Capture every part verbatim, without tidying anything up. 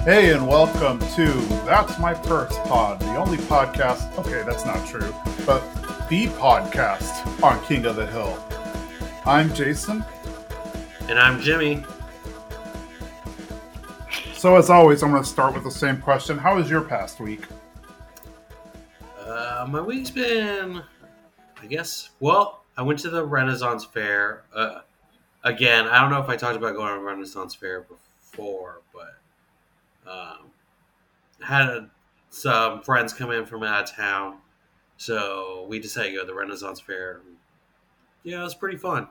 Hey, and welcome to That's My Purse Pod, the only podcast, okay, that's not true, but the podcast on King of the Hill. I'm Jason. And I'm Jimmy. So as always, I'm going to start with the same question. How was your past week? Uh, my week's been, I guess, well, I went to the Renaissance Fair. Uh, again, I don't know if I talked about going to Renaissance Fair before, but um, had some friends come in from out of town, so we decided to go to the Renaissance Fair. Yeah, it was pretty fun.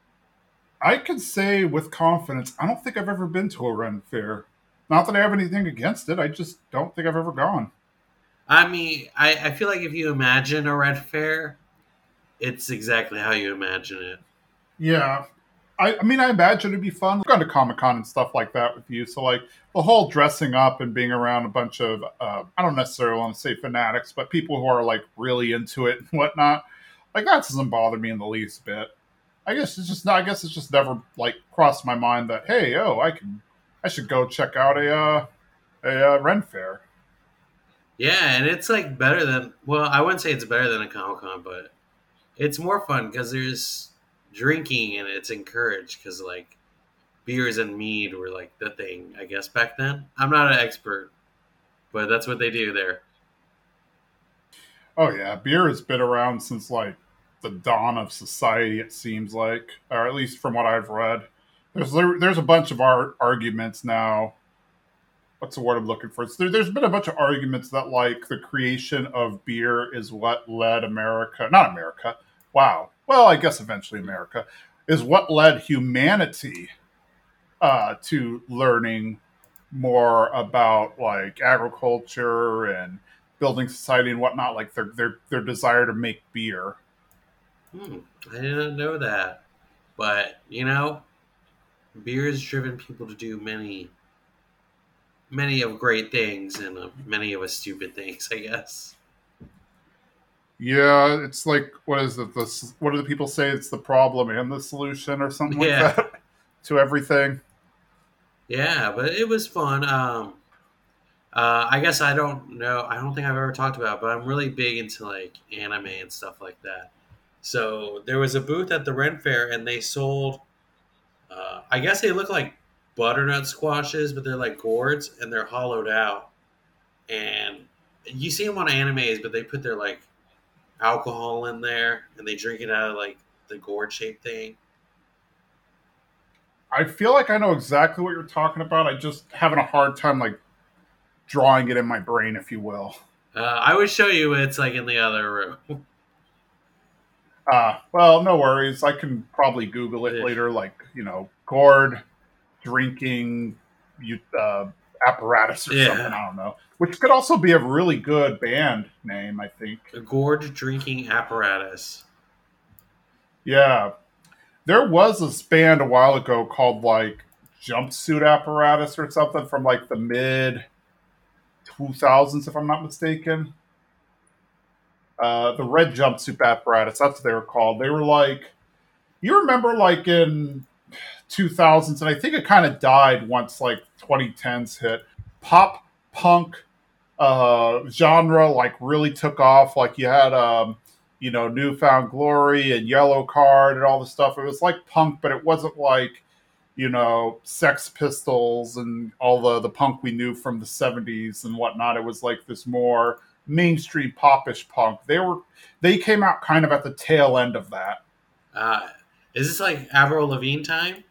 I could say with confidence, I don't think I've ever been to a Ren Fair. Not that I have anything against it, I just don't think I've ever gone. I mean, I, I feel like if you imagine a Ren Fair, it's exactly how you imagine it. Yeah. I, I mean, I imagine it'd be fun. I've gone to Comic-Con and stuff like that with you. So, like, the whole dressing up and being around a bunch of, uh, I don't necessarily want to say fanatics, but people who are, like, really into it and whatnot, like, that doesn't bother me in the least bit. I guess it's just, I guess it's just never, like, crossed my mind that, hey, oh, I can, I should go check out a, uh, a uh, Ren Fair. Yeah, and it's, like, better than, well, I wouldn't say it's better than a Comic-Con, but it's more fun because there's drinking and it's encouraged because, like, beers and mead were, like, the thing, I guess, back then. I'm not an expert, but that's what they do there. Oh, yeah, beer has been around since, like, the dawn of society, it seems like, or at least from what I've read. There's there, there's a bunch of our arguments now. What's the word I'm looking for? There, there's been a bunch of arguments that like the creation of beer is what led America, not America. Wow. Well, I guess eventually America is what led humanity uh, to learning more about like agriculture and building society and whatnot. Like their their their desire to make beer. Hmm, I didn't know that. But, you know, beer has driven people to do many, many of great things and uh, many of us stupid things, I guess. Yeah, it's like what is it? This what do the people say? It's the problem and the solution, or something like Yeah. that, to everything. Yeah, but it was fun. Um, uh, I guess I don't know. I don't think I've ever talked about it, but I'm really big into, like, anime and stuff like that. So there was a booth at the Ren Fair, and they sold. Uh, I guess they look like butternut squashes, but they're like gourds, and they're hollowed out. And you see them on animes, but they put their like alcohol in there, and they drink it out of like the gourd shaped thing. I feel like I know exactly what you're talking about. I just having a hard time like drawing it in my brain, if you will. Uh, I would show you. It's like in the other room. Uh, well, no worries. I can probably Google it Yeah. later. Like you know, gourd drinking you uh, apparatus or Yeah. something. I don't know. Which could also be a really good band name, I think. A gourd drinking apparatus. Yeah, there was this band a while ago called like Jumpsuit Apparatus or something from like the mid two thousands, if I'm not mistaken. Uh, the Red Jumpsuit Apparatus, that's what they were called. They were like, you remember like in two thousands, and I think it kind of died once like twenty tens hit. Pop punk uh, genre like really took off. Like you had, um, you know, Newfound Glory and Yellow Card and all the stuff. It was like punk, but it wasn't like, you know, Sex Pistols and all the the punk we knew from the seventies and whatnot. It was like this more mainstream popish punk. They were they came out kind of at the tail end of that. Uh, is this like Avril Lavigne time?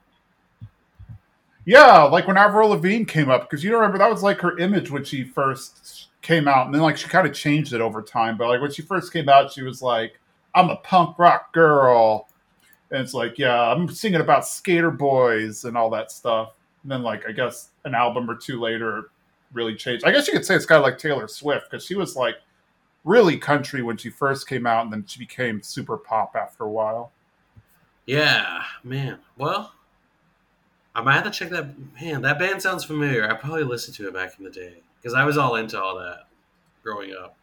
Yeah, like when Avril Lavigne came up, because you remember that was like her image when she first came out, and then like she kind of changed it over time. But like when she first came out, she was like, "I'm a punk rock girl," and it's like, "Yeah, I'm singing about skater boys and all that stuff." And then like I guess an album or two later, it really changed. I guess you could say it's kind of like Taylor Swift because she was like really country when she first came out, and then she became super pop after a while. Yeah, man. Well, I might have to check that. Man, that band sounds familiar. I probably listened to it back in the day because I was all into all that growing up.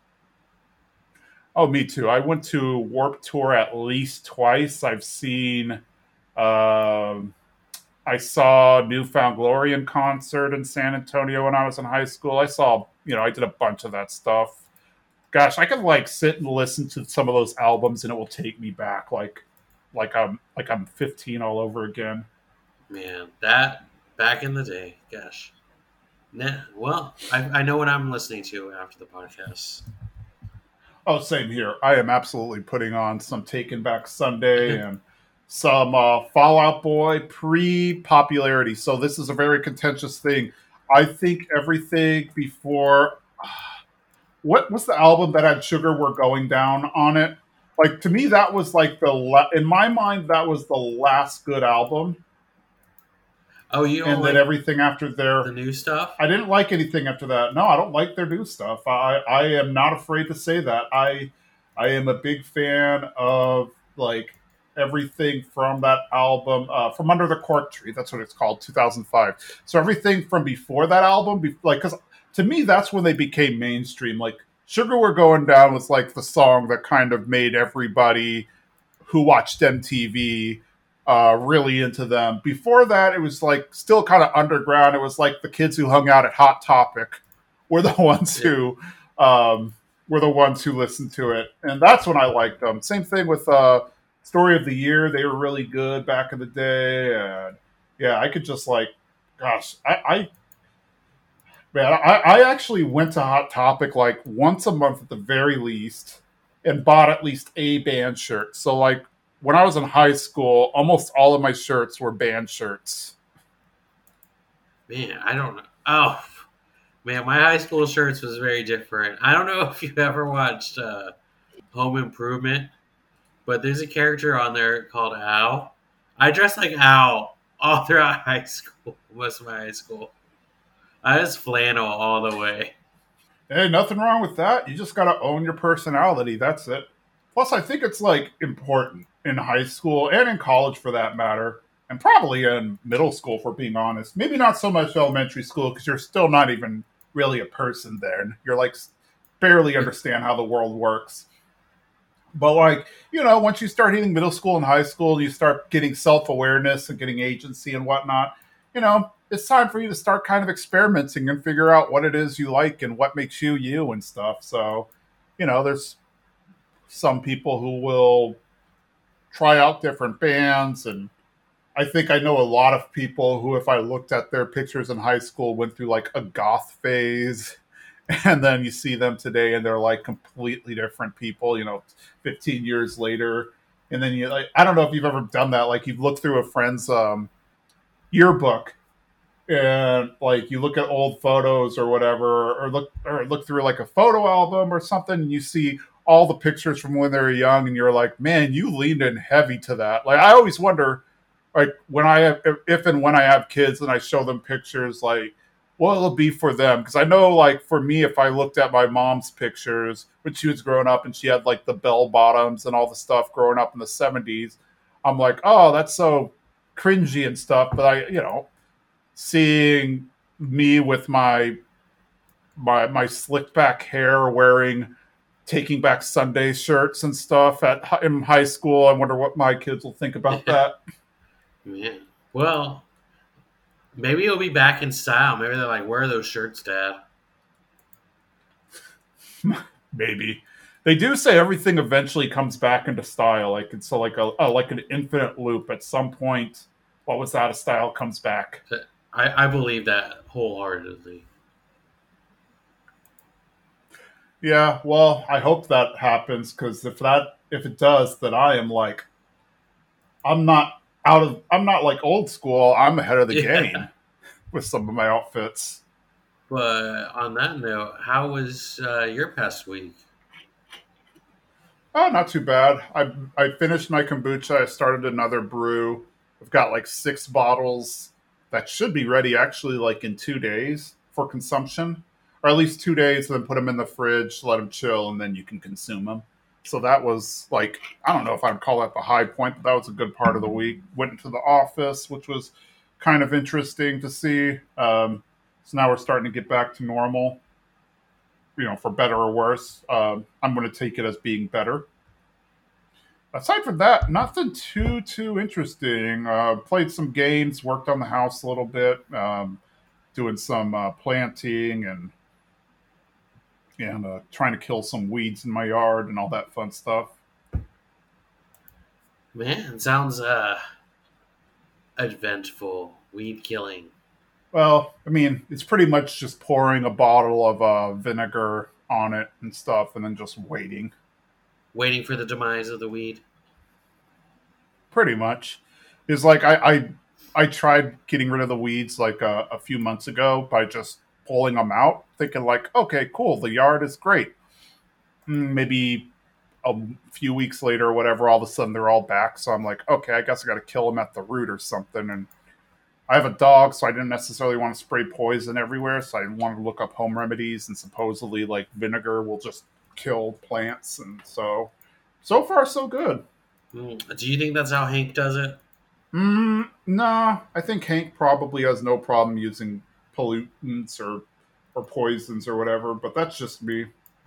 Oh, me too. I went to Warp Tour at least twice. I've seen, um, I I saw Newfound Glory in concert in San Antonio when I was in high school. I saw, you know, I did a bunch of that stuff. Gosh, I could like sit and listen to some of those albums and it will take me back like like I'm like I'm fifteen all over again. Man, that back in the day, gosh. Nah, well, I, I know what I'm listening to after the podcast. Oh, same here. I am absolutely putting on some Taken Back Sunday and some uh, Fallout Boy pre-popularity. So this is a very contentious thing. I think everything before what was the album that had Sugar We're Going Down on it? Like to me, that was like the la- in my mind that was the last good album, Oh, you don't and then like everything after the there, new stuff? I didn't like anything after that. No, I don't like their new stuff. I I am not afraid to say that. I I am a big fan of like everything from that album, uh, from Under the Cork Tree. That's what it's called, two thousand five. So everything from before that album, be, like because to me that's when they became mainstream. Like Sugar We're Going Down was like the song that kind of made everybody who watched M T V uh, really into them. Before that, it was like still kind of underground. It was like the kids who hung out at Hot Topic were the ones Yeah. who um, were the ones who listened to it, and that's when I liked them. Same thing with uh, Story of the Year; they were really good back in the day, and yeah, I could just like, gosh, I, I man, I, I actually went to Hot Topic like once a month at the very least and bought at least a band shirt. So, like, when I was in high school, almost all of my shirts were band shirts. Man, I don't know. Oh, man, my high school shirts was very different. I don't know if you've ever watched uh, Home Improvement, but there's a character on there called Al. I dressed like Al all throughout high school, most of my high school. I was flannel all the way. Hey, nothing wrong with that. You just got to own your personality. That's it. Plus, I think it's like important in high school and in college for that matter, and probably in middle school, for being honest. Maybe not so much elementary school because you're still not even really a person then. You're like barely understand how the world works. But like, you know, once you start hitting middle school and high school, you start getting self awareness and getting agency and whatnot. You know, it's time for you to start kind of experimenting and figure out what it is you like and what makes you you and stuff. So, you know, there's some people who will try out different bands, and I think I know a lot of people who, if I looked at their pictures in high school, went through like a goth phase, and then you see them today and they're like completely different people, you know, fifteen years later. And then you like, I don't know if you've ever done that, like you've looked through a friend's um, yearbook and like you look at old photos or whatever, or look or look through like a photo album or something, and you see all the pictures from when they were young, and you're like, man, you leaned in heavy to that. Like I always wonder, like when I have, if and when I have kids and I show them pictures, like what it'll be for them. Because I know, like for me, if I looked at my mom's pictures when she was growing up and she had like the bell bottoms and all the stuff growing up in the seventies, I'm like, oh, that's so cringy and stuff. But I, you know, seeing me with my my my slicked back hair, wearing Taking Back Sunday shirts and stuff at in high school, I wonder what my kids will think about that. Yeah. Well, maybe it'll be back in style. Maybe they're like, where are those shirts, Dad? Maybe they do say everything eventually comes back into style. Like it's so like a, a like an infinite loop. At some point, what was out of style comes back. I, I believe that wholeheartedly. Yeah, well, I hope that happens because if that if it does, then I am like I'm not out of I'm not like old school. I'm ahead of the Yeah. game with some of my outfits. But on that note, how was uh, your past week? Oh, not too bad. I I finished my kombucha. I started another brew. I've got like six bottles that should be ready actually like in two days for consumption, or at least two days. And then put them in the fridge, let them chill, and then you can consume them. So that was like I don't know if I'd call that the high point, but that was a good part of the week. Went into the office, which was kind of interesting to see. Um, so now we're starting to get back to normal, you know, for better or worse. Um, I'm going to take it as being better. Aside from that, nothing too too interesting. Uh, played some games, worked on the house a little bit, um, doing some uh, planting and and uh, trying to kill some weeds in my yard and all that fun stuff. Man, sounds uh eventful. Weed killing. Well, I mean, it's pretty much just pouring a bottle of uh, vinegar on it and stuff, and then just waiting. Waiting for the demise of the weed. Pretty much, is like I, I I tried getting rid of the weeds like uh, a few months ago by just pulling them out, thinking like, okay, cool, the yard is great. Mm, Maybe a few weeks later or whatever, all of a sudden they're all back. So I'm like, okay, I guess I got to kill them at the root or something. And I have a dog, so I didn't necessarily want to spray poison everywhere. So I wanted to look up home remedies, and supposedly like vinegar will just kill plants. And so, so far so good. Mm. Do you think that's how Hank does it? Mm, nah, I think Hank probably has no problem using pollutants or or poisons or whatever, but that's just me.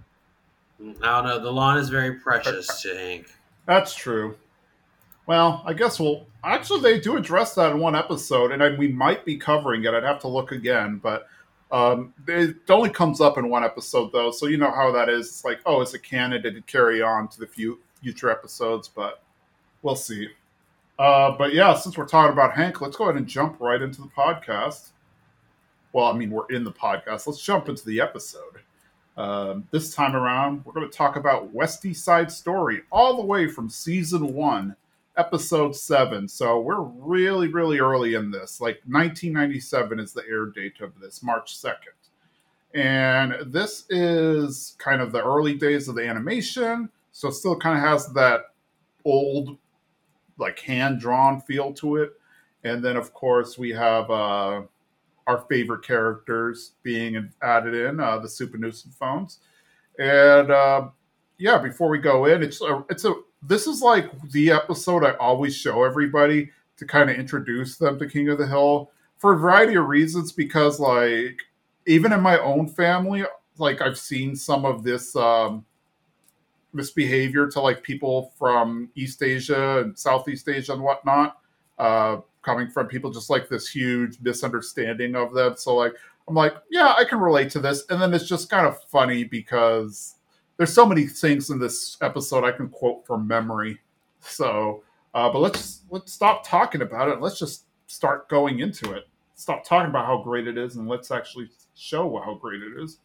Mm, I don't know. The lawn is very precious to Hank. That's true. Well, I guess we'll actually they do address that in one episode, and I, we might be covering it. I'd have to look again, but um, it only comes up in one episode though, so you know how that is. It's like, oh, is it canon? Did it carry on to the few future episodes? But we'll see. Uh, but yeah, since we're talking about Hank, let's go ahead and jump right into the podcast. Well, I mean, we're in the podcast. Let's jump into the episode. Um, this time around, we're going to talk about West East Side Story, all the way from season one, episode seven. So we're really, really early in this. Like nineteen ninety-seven is the air date of this, March second. And this is kind of the early days of the animation. So it still kind of has that old, like hand drawn feel to it. And then, of course, we have uh, our favorite characters being added in, uh, the Super Nuisance phones. And uh, yeah, before we go in, it's a, it's a this is like the episode I always show everybody to kind of introduce them to King of the Hill for a variety of reasons. Because like even in my own family, like I've seen some of this um, misbehavior to like people from East Asia and Southeast Asia and whatnot, uh, coming from people just like this huge misunderstanding of them. So like I'm like, yeah, I can relate to this. And then it's just kind of funny because there's so many things in this episode I can quote from memory. So, uh, but let's let's stop talking about it. Let's just start going into it. Stop talking about how great it is, and let's actually show how great it is.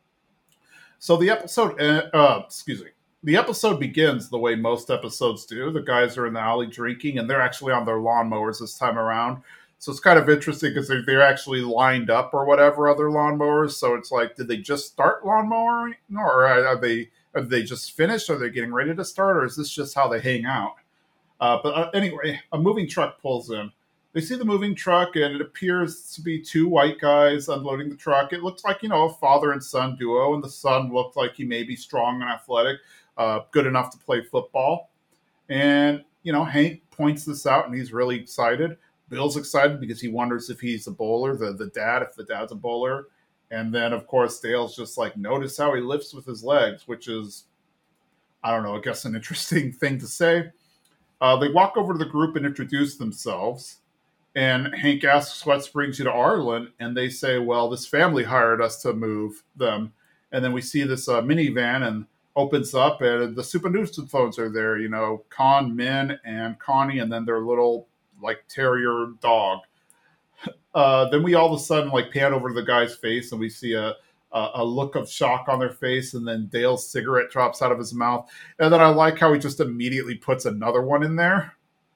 So the episode, uh, uh, excuse me, the episode begins the way most episodes do. The guys are in the alley drinking, and they're actually on their lawnmowers this time around. So it's kind of interesting because they're, they're actually lined up or whatever other lawnmowers. So it's like, did they just start lawnmowering, or are they are they just finished? Are they getting ready to start, or is this just how they hang out? Uh, but uh, anyway, a moving truck pulls in. They see the moving truck, and it appears to be two white guys unloading the truck. It looks like, you know, a father and son duo, and the son looked like he may be strong and athletic, uh, good enough to play football. And, you know, Hank points this out, and he's really excited. Bill's excited because he wonders if he's a bowler, the, the dad, if the dad's a bowler. And then, of course, Dale's just like, notice how he lifts with his legs, which is, I don't know, I guess an interesting thing to say. Uh, they walk over to the group and introduce themselves. And Hank asks, what brings you to Arlen? And they say, well, this family hired us to move them. And then we see this uh, minivan and opens up, and the Super Nuisance phones are there, you know, Con, Min, and Connie, and then their little, like, terrier dog. Uh, then we all of a sudden, like, pan over to the guy's face, and we see a, a, a look of shock on their face, and then Dale's cigarette drops out of his mouth. And then I like how he just immediately puts another one in there.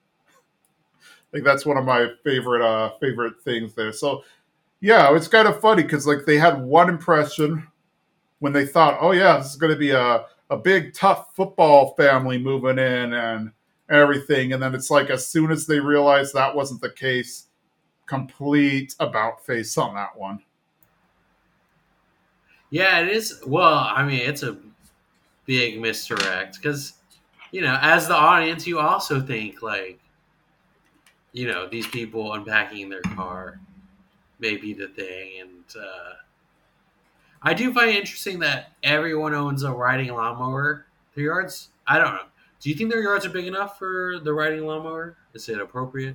I think that's one of my favorite uh favorite things there. So yeah, it's kind of funny because like they had one impression when they thought, oh yeah, this is going to be a a big tough football family moving in and everything, and then it's like as soon as they realized that wasn't the case, complete about face on that one. Yeah, it is. Well, I mean, it's a big misdirect because, you know, as the audience, you also think like, you know, these people unpacking their car may be the thing. And uh, I do find it interesting that everyone owns a riding lawnmower three yards. I don't know. Do you think their yards are big enough for the riding lawnmower? Is it appropriate?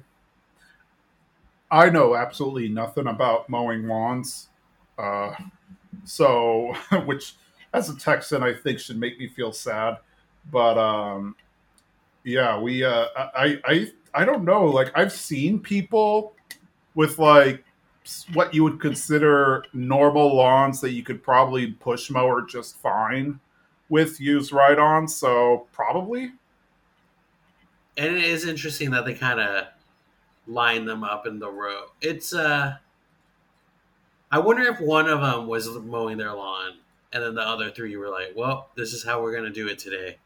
I know absolutely nothing about mowing lawns. Uh, so, which as a Texan, I think should make me feel sad. But um, yeah, we, uh, I, I, I don't know. Like, I've seen people with like what you would consider normal lawns that you could probably push mower just fine with use ride on. So, probably. And it is interesting that they kind of line them up in the row. It's uh, I wonder if one of them was mowing their lawn, and then the other three were like, "Well, this is how we're gonna do it today."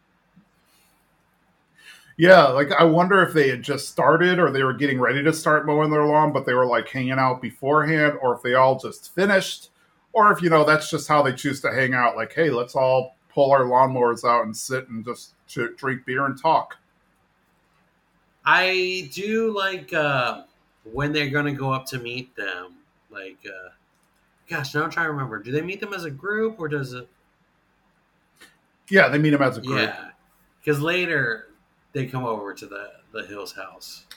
Yeah, like I wonder if they had just started or they were getting ready to start mowing their lawn, but they were like hanging out beforehand, or if they all just finished, or if, you know, that's just how they choose to hang out. Like, hey, let's all pull our lawnmowers out and sit and just ch- drink beer and talk. I do like uh, when they're gonna go up to meet them. Like, uh, gosh, now I'm trying to remember. Do they meet them as a group or does it? Yeah, they meet them as a group. Yeah, because later they come over to the the Hills house.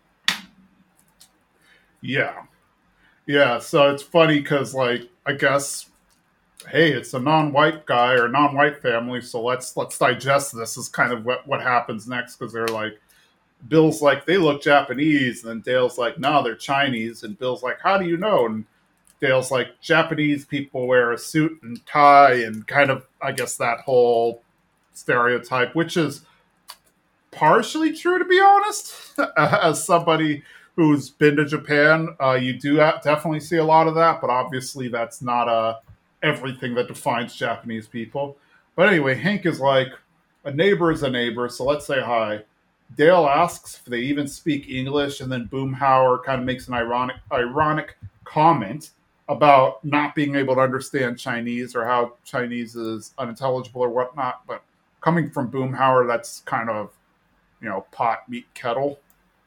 Yeah. Yeah, so it's funny because, like, I guess, hey, it's a non-white guy or non-white family, so let's let's digest this. Is kind of what what happens next because they're like, Bill's like, they look Japanese, and then Dale's like, no, they're Chinese, and Bill's like, how do you know? And Dale's like, Japanese people wear a suit and tie, and kind of, I guess, that whole stereotype, which is partially true, to be honest. As somebody who's been to Japan, uh, you do definitely see a lot of that, but obviously that's not uh, everything that defines Japanese people. But anyway, Hank is like, a neighbor is a neighbor, so let's say hi. Dale asks if they even speak English, and then Boomhauer kind of makes an ironic ironic comment about not being able to understand Chinese or how Chinese is unintelligible or whatnot. But coming from Boomhauer, that's kind of, you know, pot, meat, kettle.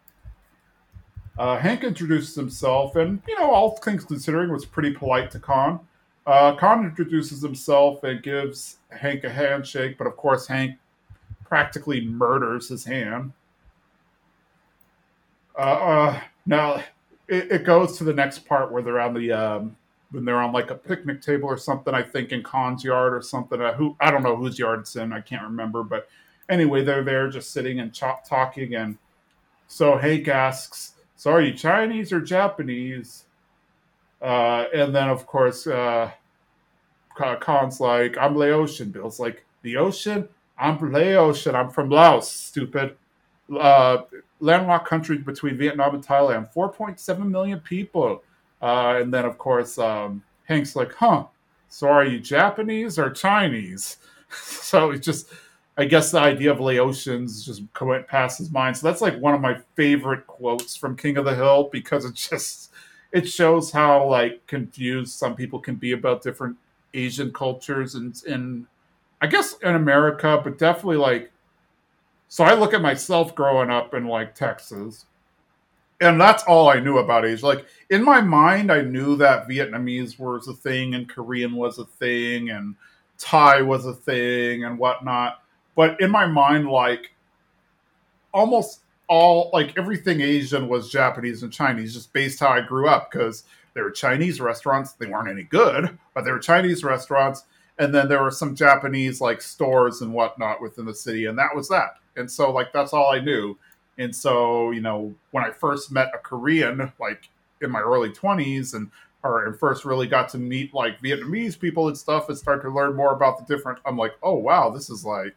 Uh, Hank introduces himself, and, you know, all things considering, was pretty polite to Khan. Uh, Khan introduces himself and gives Hank a handshake, but of course, Hank practically murders his hand. Uh, uh, now, it, it goes to the next part where they're on the um, when they're on like a picnic table or something. I think in Khan's yard or something. Uh, who I don't know whose yard it's in. I can't remember. But anyway, they're there just sitting and ch- talking, and so Hank asks, "So are you Chinese or Japanese?" Uh, and then of course, uh, Khan's like, "I'm Laotian." Bill's like, "The ocean? I'm Laotian. I'm from Laos. Stupid." Uh, landlocked country between Vietnam and Thailand, four point seven million people. Uh, and then, of course, um, Hank's like, huh, so are you Japanese or Chinese? So it's just, I guess the idea of Laotians just went past his mind. So that's like one of my favorite quotes from King of the Hill because it just, it shows how like confused some people can be about different Asian cultures and in, I guess in America, but definitely like, so I look at myself growing up in like Texas, and that's all I knew about Asia. Like in my mind, I knew that Vietnamese was a thing, and Korean was a thing, and Thai was a thing, and whatnot. But in my mind, like almost all, like everything Asian was Japanese and Chinese, just based how I grew up. Because there were Chinese restaurants, they weren't any good, but there were Chinese restaurants, and then there were some Japanese like stores and whatnot within the city, and that was that. And so like that's all I knew. And so, you know, when I first met a Korean, like in my early twenties, and or and first really got to meet like Vietnamese people and stuff and start to learn more about the different, I'm like, oh wow, this is like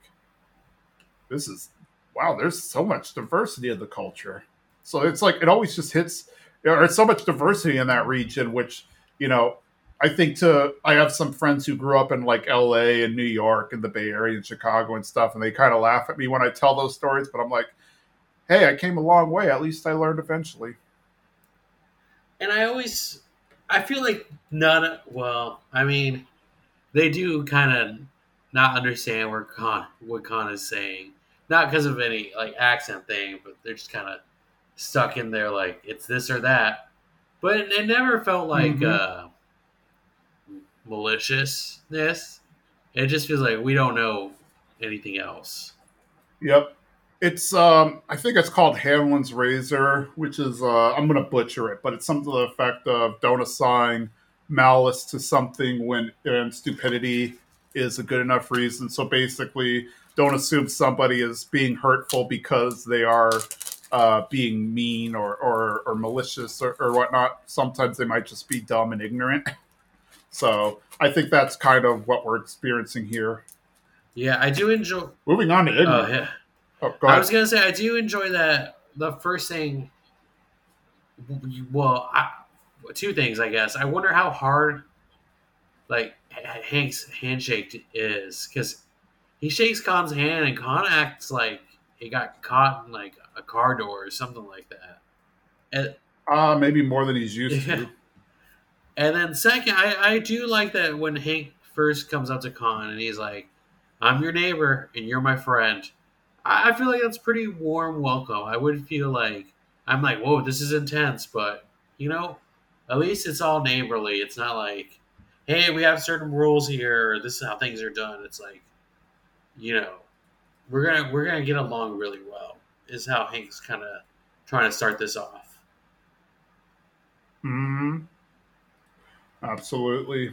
this is wow, there's so much diversity in the culture. So it's like it always just hits, there's so much diversity in that region, which, you know, I think to I have some friends who grew up in like L A and New York and the Bay Area and Chicago and stuff, and they kind of laugh at me when I tell those stories, but I'm like, hey, I came a long way. At least I learned eventually. And I always, I feel like none. Well, I mean, they do kind of not understand where Khan, what Khan is saying, not because of any like accent thing, but they're just kind of stuck in there like it's this or that. But it, it never felt like Mm-hmm. uh, maliciousness. It just feels like we don't know anything else. Yep. It's um I think it's called Hanlon's razor, which is uh I'm gonna butcher it, but it's something to the effect of don't assign malice to something when and stupidity is a good enough reason. So basically don't assume somebody is being hurtful because they are uh, being mean or, or, or malicious or, or whatnot. Sometimes they might just be dumb and ignorant. So I think that's kind of what we're experiencing here. Yeah, I do enjoy. Moving on to Oh ignorant. yeah, Oh, go I ahead. was gonna say I do enjoy that. The first thing, well, I, two things I guess. I wonder how hard like Hank's handshake is because he shakes Khan's hand and Khan acts like he got caught in like a car door or something like that. And, Uh, maybe more than he's used yeah. to. And then second, I, I do like that when Hank first comes up to Khan and he's like, "I'm your neighbor and you're my friend." I, I feel like that's pretty warm welcome. I would feel like I'm like, "Whoa, this is intense," but you know, at least it's all neighborly. It's not like, "Hey, we have certain rules here. This is how things are done." It's like, you know, we're gonna we're gonna get along really well. Is how Hank's kind of trying to start this off. Hmm. Absolutely.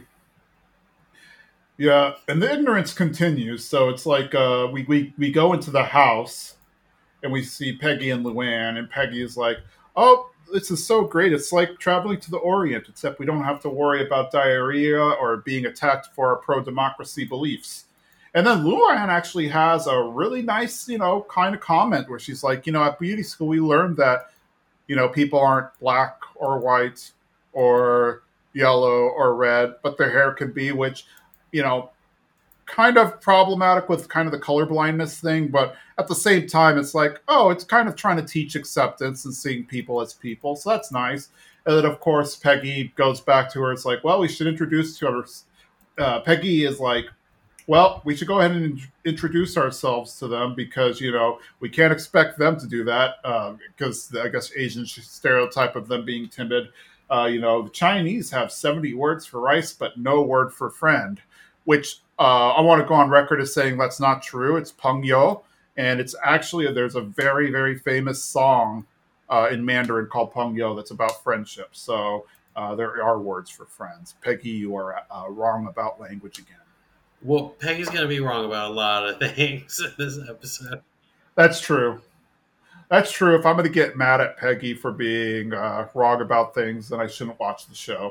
Yeah, and the ignorance continues. So it's like uh, we, we we go into the house and we see Peggy and Luann, and Peggy is like, "Oh, this is so great! It's like traveling to the Orient, except we don't have to worry about diarrhea or being attacked for our pro-democracy beliefs." And then Luann actually has a really nice, you know, kind of comment where she's like, "You know, at beauty school we learned that you know people aren't black or white or yellow or red, but their hair could be," which, you know, kind of problematic with kind of the color blindness thing, but at the same time, it's like, oh, it's kind of trying to teach acceptance and seeing people as people. So that's nice. And then, of course, Peggy goes back to her. It's like, well, we should introduce to her. Uh, Peggy is like, well, we should go ahead and in- introduce ourselves to them because, you know, we can't expect them to do that because uh, I guess Asian stereotype of them being timid. Uh, you know, the Chinese have seventy words for rice, but no word for friend, which uh, I want to go on record as saying that's not true. It's Peng Yo, and it's actually, there's a very, very famous song uh, in Mandarin called Peng Yo that's about friendship. So uh, there are words for friends. Peggy, you are uh, wrong about language again. Well, Peggy's gonna be wrong about a lot of things in this episode. That's true. That's true. If I'm going to get mad at Peggy for being uh, wrong about things, then I shouldn't watch the show.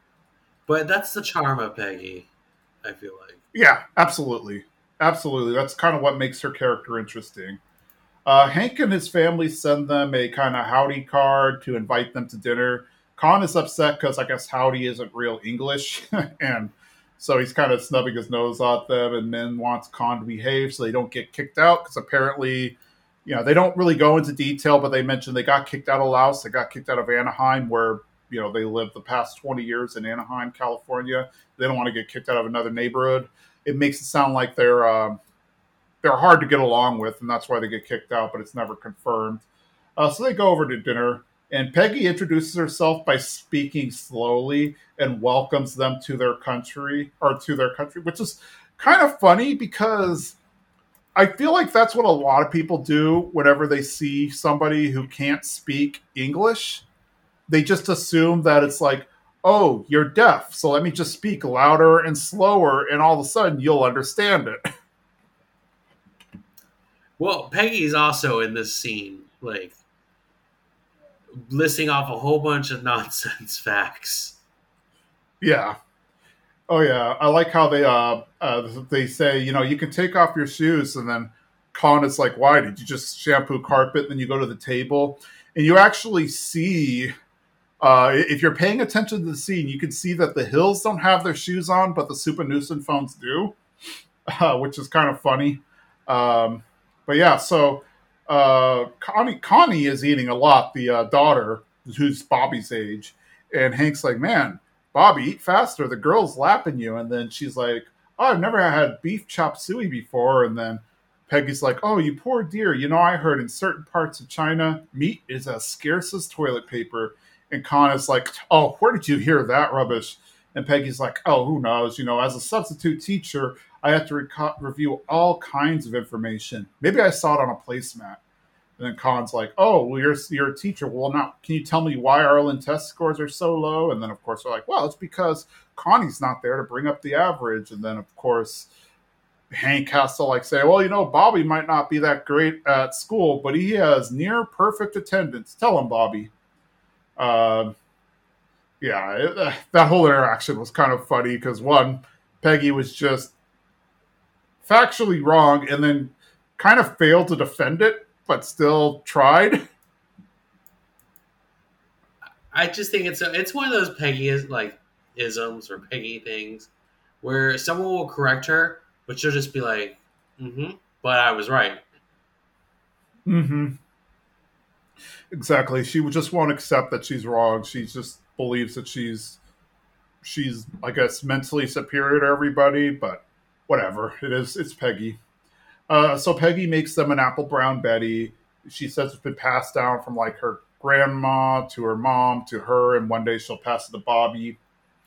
But that's the charm of Peggy, I feel like. Yeah, absolutely. Absolutely. That's kind of what makes her character interesting. Uh, Hank and his family send them a kind of howdy card to invite them to dinner. Khan is upset because I guess howdy isn't real English. And so he's kind of snubbing his nose at them and then wants Khan to behave so they don't get kicked out because apparently, you know, they don't really go into detail, but they mentioned they got kicked out of Laos. They got kicked out of Anaheim where, you know, they lived the past twenty years in Anaheim, California. They don't want to get kicked out of another neighborhood. It makes it sound like they're um, they're hard to get along with, and that's why they get kicked out, but it's never confirmed. Uh, so they go over to dinner, and Peggy introduces herself by speaking slowly and welcomes them to their country, or to their country, which is kind of funny because I feel like that's what a lot of people do whenever they see somebody who can't speak English. They just assume that it's like, oh, you're deaf, so let me just speak louder and slower, and all of a sudden you'll understand it. Well, Peggy's also in this scene, like listing off a whole bunch of nonsense facts. Yeah. Oh yeah, I like how they uh, uh they say, you know, you can take off your shoes, and then Khan is like, why did you just shampoo carpet? Then you go to the table, and you actually see, uh, if you're paying attention to the scene, you can see that the Hills don't have their shoes on, but the Super Newson phones do, uh, which is kind of funny. Um, but yeah, so uh, Connie Connie is eating a lot. The uh, daughter, who's Bobby's age, and Hank's like, "Man, Bobby, eat faster. The girl's lapping you." And then she's like, "Oh, I've never had beef chop suey before." And then Peggy's like, "Oh, you poor dear. You know, I heard in certain parts of China, meat is as scarce as toilet paper." And Con is like, "Oh, where did you hear that rubbish?" And Peggy's like, "Oh, who knows? You know, as a substitute teacher, I have to reco- review all kinds of information. Maybe I saw it on a placemat. And then Khan's like, oh, well, you're, you're a teacher. Well, now, can you tell me why Arlen test scores are so low? And then, of course, they're like, well, it's because Connie's not there to bring up the average. And then, of course, Hank has to, like, say, well, you know, Bobby might not be that great at school, but he has near perfect attendance. Tell him, Bobby. Uh, yeah, it, that whole interaction was kind of funny because, one, Peggy was just factually wrong and then kind of failed to defend it, but still tried. I just think it's a, it's one of those Peggy is like isms or Peggy things where someone will correct her, but she'll just be like, "Mm-hmm," but I was right. Mm-hmm. Exactly. She would just won't accept that she's wrong. She just believes that she's she's I guess mentally superior to everybody, but whatever. It is. It's Peggy. Uh, so Peggy makes them an apple brown Betty. She says it's been passed down from like her grandma to her mom to her, and one day she'll pass it to Bobby.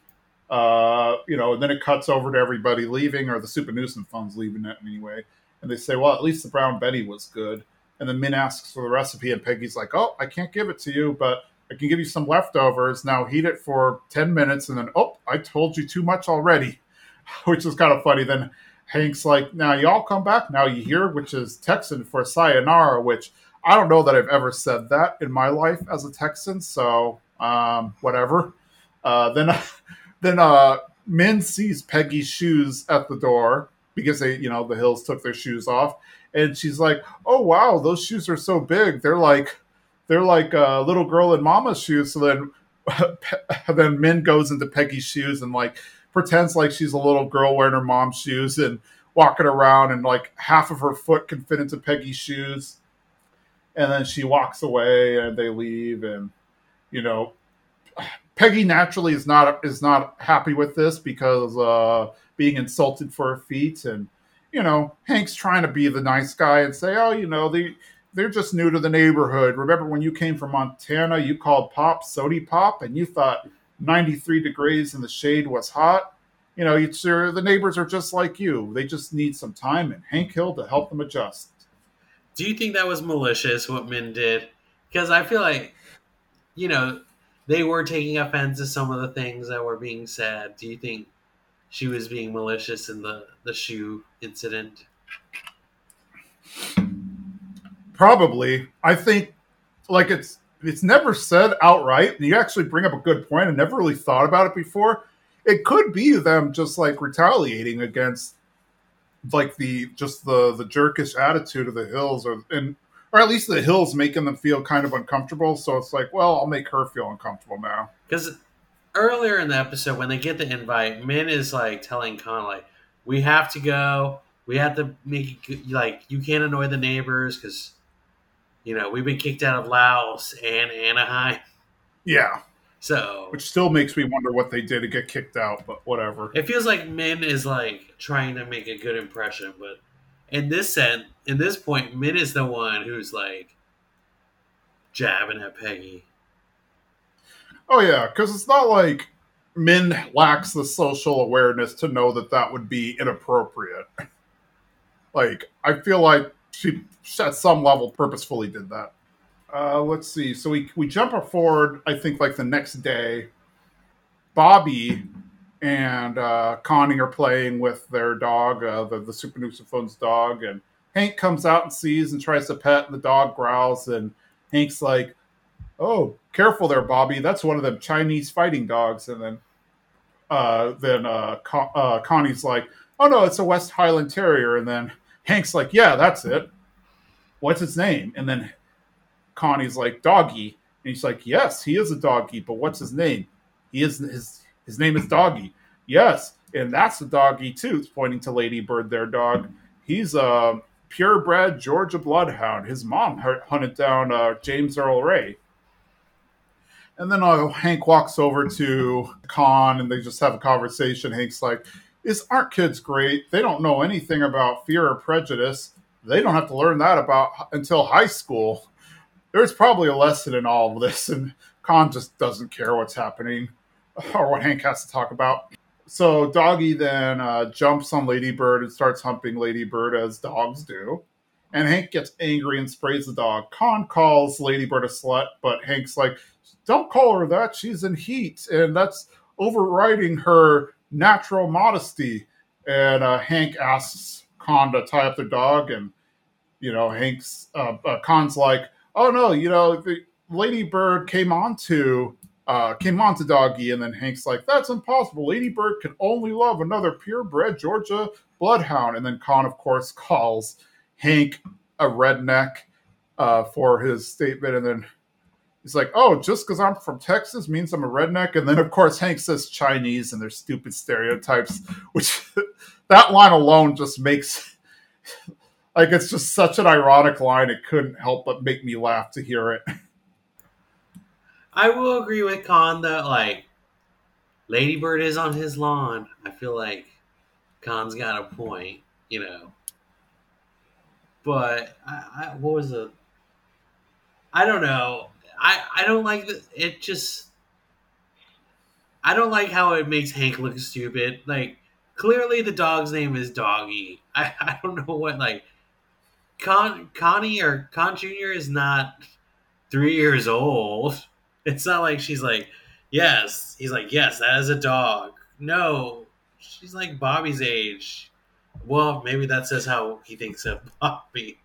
Uh, you know, and then it cuts over to everybody leaving, or the Super Newsom phone's leaving it anyway. And they say, well, at least the brown Betty was good. And then Min asks for the recipe, and Peggy's like, oh, I can't give it to you, but I can give you some leftovers. Now heat it for ten minutes, and then, oh, I told you too much already, which is kind of funny. Then Hank's like, now y'all come back, now you hear, which is Texan for sayonara, which I don't know that I've ever said that in my life as a Texan, so um, whatever. Uh, then then uh, Min sees Peggy's shoes at the door because they, you know, the Hills took their shoes off, and she's like, oh wow, those shoes are so big. They're like they're like a little girl in Mama's shoes. So then then Min goes into Peggy's shoes and like pretends like she's a little girl wearing her mom's shoes and walking around, and like half of her foot can fit into Peggy's shoes. And then she walks away and they leave. And, you know, Peggy naturally is not is not happy with this because uh, being insulted for her feet. And, you know, Hank's trying to be the nice guy and say, oh, you know, they, they're just new to the neighborhood. Remember when you came from Montana, you called Pop Sody Pop and you thought ninety-three degrees in the shade was hot. You know, you sure the neighbors are just like you. They just need some time and Hank Hill to help them adjust. Do you think that was malicious what Min did? Because I feel like, you know, they were taking offense to some of the things that were being said. Do you think she was being malicious in the, the shoe incident? Probably. I think, like, it's it's never said outright. You actually bring up a good point. I never really thought about it before. It could be them just, like, retaliating against, like, the just the, the jerkish attitude of the Hills, or and or at least the Hills making them feel kind of uncomfortable. So it's like, well, I'll make her feel uncomfortable now. Because earlier in the episode, when they get the invite, Min is, like, telling Con, like, we have to go. We have to make it, like, you can't annoy the neighbors because, you know, we've been kicked out of Laos and Anaheim. Yeah. So, which still makes me wonder what they did to get kicked out, but whatever. It feels like Min is, like, trying to make a good impression, but in this sense, in this point, Min is the one who's, like, jabbing at Peggy. Oh, yeah, because it's not like Min lacks the social awareness to know that that would be inappropriate. Like, I feel like she, at some level, purposefully did that. Uh, let's see. So we we jump forward, I think, like the next day. Bobby and uh, Connie are playing with their dog, uh, the, the Super Newsophone's dog, and Hank comes out and sees and tries to pet, and the dog growls, and Hank's like, oh, careful there, Bobby. That's one of them Chinese fighting dogs. And then uh, then uh, Con- uh, Connie's like, oh, no, it's a West Highland Terrier. And then Hank's like, yeah, that's it. What's its name? And then Connie's like, Doggy. And he's like, yes, he is a doggy, but what's his name? He is his his name is Doggy. Yes, and that's the doggy too. It's pointing to Lady Bird, their dog. He's a purebred Georgia bloodhound. His mom hunted down uh, James Earl Ray. And then uh, Hank walks over to Con, and they just have a conversation. Hank's like, "Is aren't kids great? They don't know anything about fear or prejudice. They don't have to learn that about until high school. There's probably a lesson in all of this." And Con just doesn't care what's happening or what Hank has to talk about. so Doggy then uh, jumps on Ladybird and starts humping Ladybird as dogs do. And Hank gets angry and sprays the dog. Con calls Ladybird a slut, but Hank's like, don't call her that. She's in heat, and that's overriding her natural modesty. And uh, Hank asks Con to tie up the dog, and you know Hank's uh, uh, Con's like, oh no, you know the Lady Bird came on to uh, came on to Doggy, and then Hank's like, that's impossible. Lady Bird can only love another purebred Georgia bloodhound, and then Con, of course, calls Hank a redneck uh, for his statement, and then he's like, oh, just because I'm from Texas means I'm a redneck. And then, of course, Hank says Chinese and their stupid stereotypes, which that line alone just makes, like, it's just such an ironic line. It couldn't help but make me laugh to hear it. I will agree with Con that, like, Ladybird is on his lawn. I feel like Con's got a point, you know. But, I, I, what was the... I don't know. I, I don't like the, it just I don't like how it makes Hank look stupid. Like, clearly the dog's name is Doggy. I, I don't know what, like, Con Connie or Con Junior is not three years old. It's not like she's like, yes. He's like, yes, that is a dog. No, she's like Bobby's age. Well, maybe that says how he thinks of Bobby.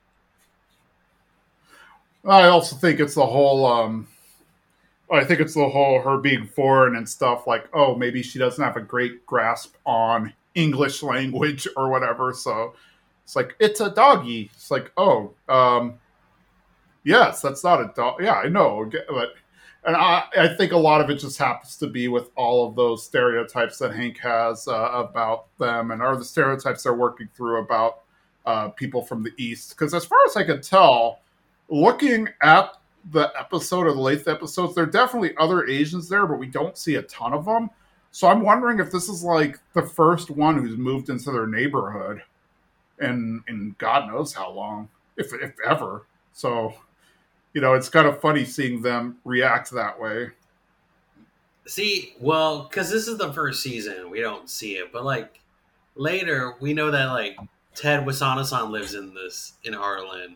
I also think it's the whole um I think it's the whole her being foreign and stuff, like, oh, maybe she doesn't have a great grasp on English language or whatever. So it's like, it's a doggy. It's like, oh, um, yes, that's not a dog. Yeah, I know. But, and I, I think a lot of it just happens to be with all of those stereotypes that Hank has uh, about them, and are the stereotypes they're working through about uh, people from the East. Because as far as I can tell, looking at the episode or the latest episodes, there are definitely other Asians there, but we don't see a ton of them. So I'm wondering if this is like the first one who's moved into their neighborhood in in God knows how long, if if ever. So, you know, it's kind of funny seeing them react that way. See, well, because this is the first season, we don't see it, but like later, we know that like Ted Wasanasan lives in this in Arlen,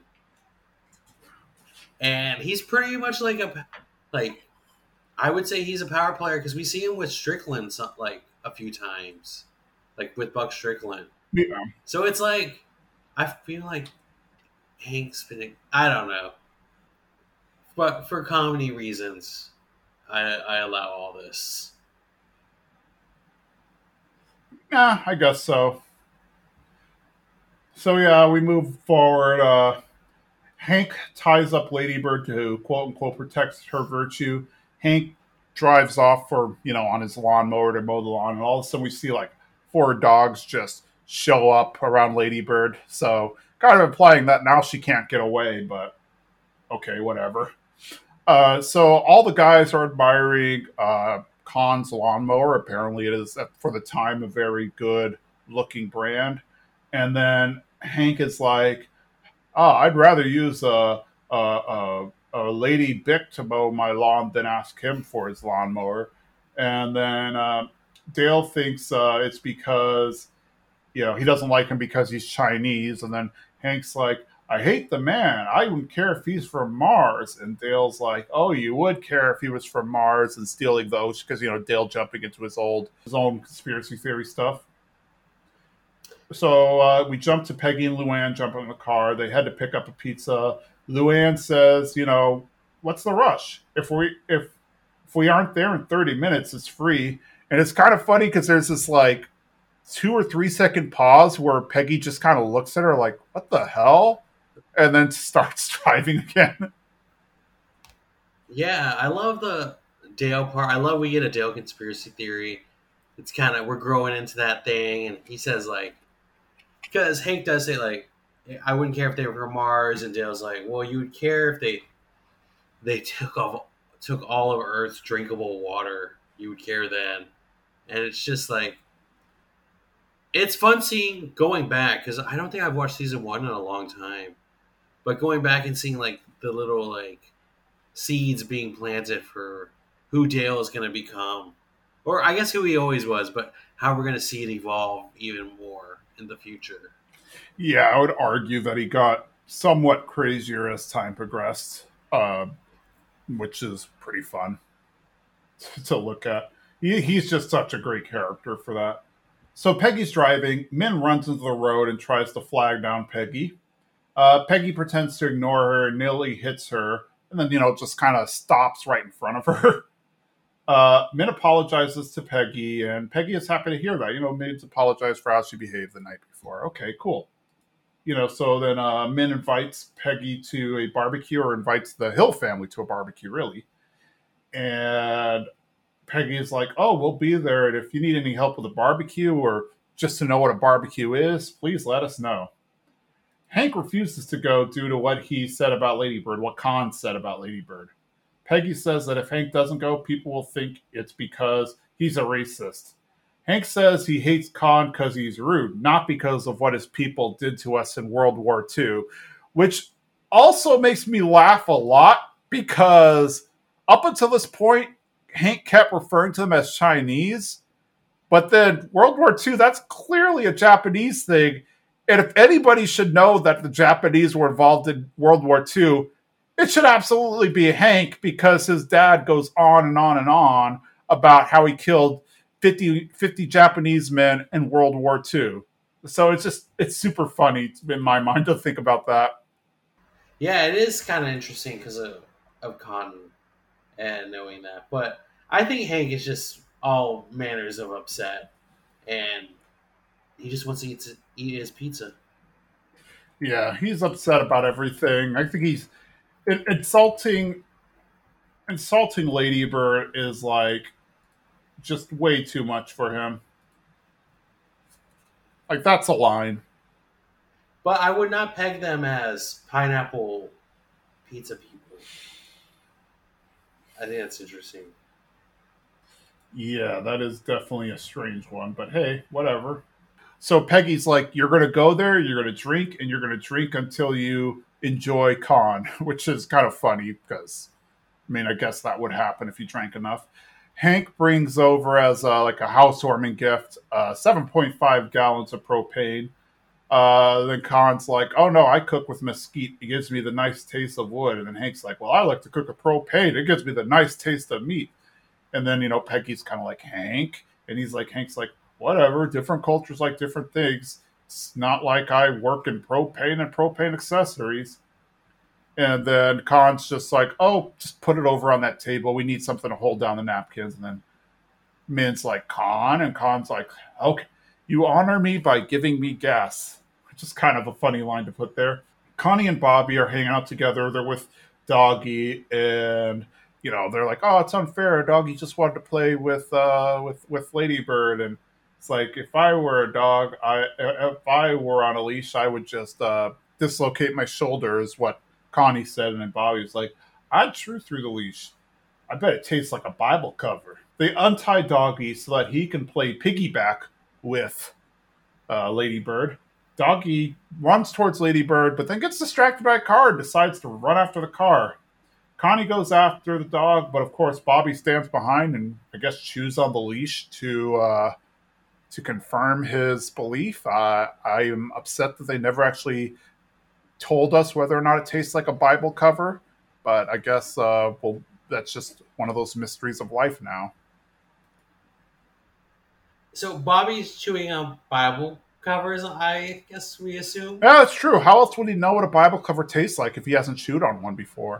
and he's pretty much like a like I would say he's a power player because we see him with Strickland some, like a few times, like with Buck Strickland. Yeah. So it's like I feel like Hank's been I don't know, but for comedy reasons, I I allow all this. Yeah, I guess so. So yeah, we move forward. Uh, Hank ties up Ladybird to quote unquote protect her virtue. Hank drives off for, you know, on his lawnmower to mow the lawn, and all of a sudden we see like four dogs just show up around Ladybird. So kind of implying that now she can't get away, but okay, whatever. Uh, so all the guys are admiring uh, Con's lawnmower. Apparently, it is for the time a very good looking brand. And then Hank is like, oh, I'd rather use a, a, a, a Lady Bic to mow my lawn than ask him for his lawnmower. And then uh, Dale thinks uh, it's because, you know, he doesn't like him because he's Chinese. And then Hank's like, I hate the man. I wouldn't care if he's from Mars. And Dale's like, oh, you would care if he was from Mars, and stealing those because, you know, Dale jumping into his old, his own conspiracy theory stuff. So uh, we jump to Peggy and Luann jump in the car. They had to pick up a pizza. Luann says, you know, what's the rush? If we if if we aren't there in thirty minutes, it's free. And it's kind of funny because there's this like two or three second pause where Peggy just kind of looks at her like, what the hell? And then starts driving again. Yeah, I love the Dale part. I love we get a Dale conspiracy theory. It's kind of, we're growing into that thing. And he says, like, because Hank does say, like, I wouldn't care if they were from Mars. And Dale's like, well, you would care if they they took off, took all of Earth's drinkable water. You would care then. And it's just like, it's fun seeing, going back, because I don't think I've watched season one in a long time. But going back and seeing, like, the little, like, seeds being planted for who Dale is going to become or I guess who he always was, but how we're going to see it evolve even more in the future. Yeah, I would argue that he got somewhat crazier as time progressed, uh, which is pretty fun to look at. He, he's just such a great character for that. So Peggy's driving. Min runs into the road and tries to flag down Peggy. Uh, Peggy pretends to ignore her and nearly hits her, and then, you know, just kind of stops right in front of her. Uh, Min apologizes to Peggy, and Peggy is happy to hear that. You know, Min's apologized for how she behaved the night before. Okay, cool. You know, so then uh, Min invites Peggy to a barbecue, or invites the Hill family to a barbecue, really. And Peggy is like, oh, we'll be there. And if you need any help with a barbecue, or just to know what a barbecue is, please let us know. Hank refuses to go due to what he said about Ladybird, what Khan said about Ladybird. Peggy says that if Hank doesn't go, people will think it's because he's a racist. Hank says he hates Khan because he's rude, not because of what his people did to us in World War Two, which also makes me laugh a lot because up until this point, Hank kept referring to them as Chinese. But then World War Two, that's clearly a Japanese thing. And if anybody should know that the Japanese were involved in World War Two, it should absolutely be Hank, because his dad goes on and on and on about how he killed fifty, fifty Japanese men in World War Two. So it's just, it's super funny in my mind to think about that. Yeah, it is kind of interesting because of, of Khan and knowing that. But I think Hank is just all manners of upset, and he just wants to eat, to eat his pizza. Yeah, he's upset about everything. I think he's insulting insulting Ladybird is like just way too much for him. Like, that's a line. But I would not peg them as pineapple pizza people. I think that's interesting. Yeah, that is definitely a strange one, but hey, whatever. So Peggy's like, you're going to go there, you're going to drink, and you're going to drink until you enjoy Khan, which is kind of funny because, I mean, I guess that would happen if you drank enough. Hank brings over as uh, like a housewarming gift uh, seven point five gallons of propane. Uh, then Khan's like, oh no, I cook with mesquite. It gives me the nice taste of wood. And then Hank's like, well, I like to cook with propane. It gives me the nice taste of meat. And then, you know, Peggy's kind of like, Hank? And he's like, Hank's like, whatever, different cultures like different things. It's not like I work in propane and propane accessories. And then Khan's just like, oh, just put it over on that table. We need something to hold down the napkins. And then Min's like, Khan? And Khan's like, okay, you honor me by giving me gas. Which is kind of a funny line to put there. Connie and Bobby are hanging out together. They're with Doggy, and you know, they're like, oh, it's unfair. Doggy just wanted to play with uh, with with Ladybird, and it's like, if I were a dog, I if I were on a leash, I would just uh, dislocate my shoulder, is what Connie said, and then Bobby was like, I'd chew through the leash. I bet it tastes like a Bible cover. They untie Doggy so that he can play piggyback with uh, Ladybird. Doggy runs towards Ladybird, but then gets distracted by a car and decides to run after the car. Connie goes after the dog, but of course Bobby stands behind and I guess chews on the leash to uh, to confirm his belief. Uh, I am upset that they never actually told us whether or not it tastes like a Bible cover, but I guess uh, well, that's just one of those mysteries of life now. So Bobby's chewing on Bible covers, I guess we assume. Yeah, that's true. How else would he know what a Bible cover tastes like if he hasn't chewed on one before?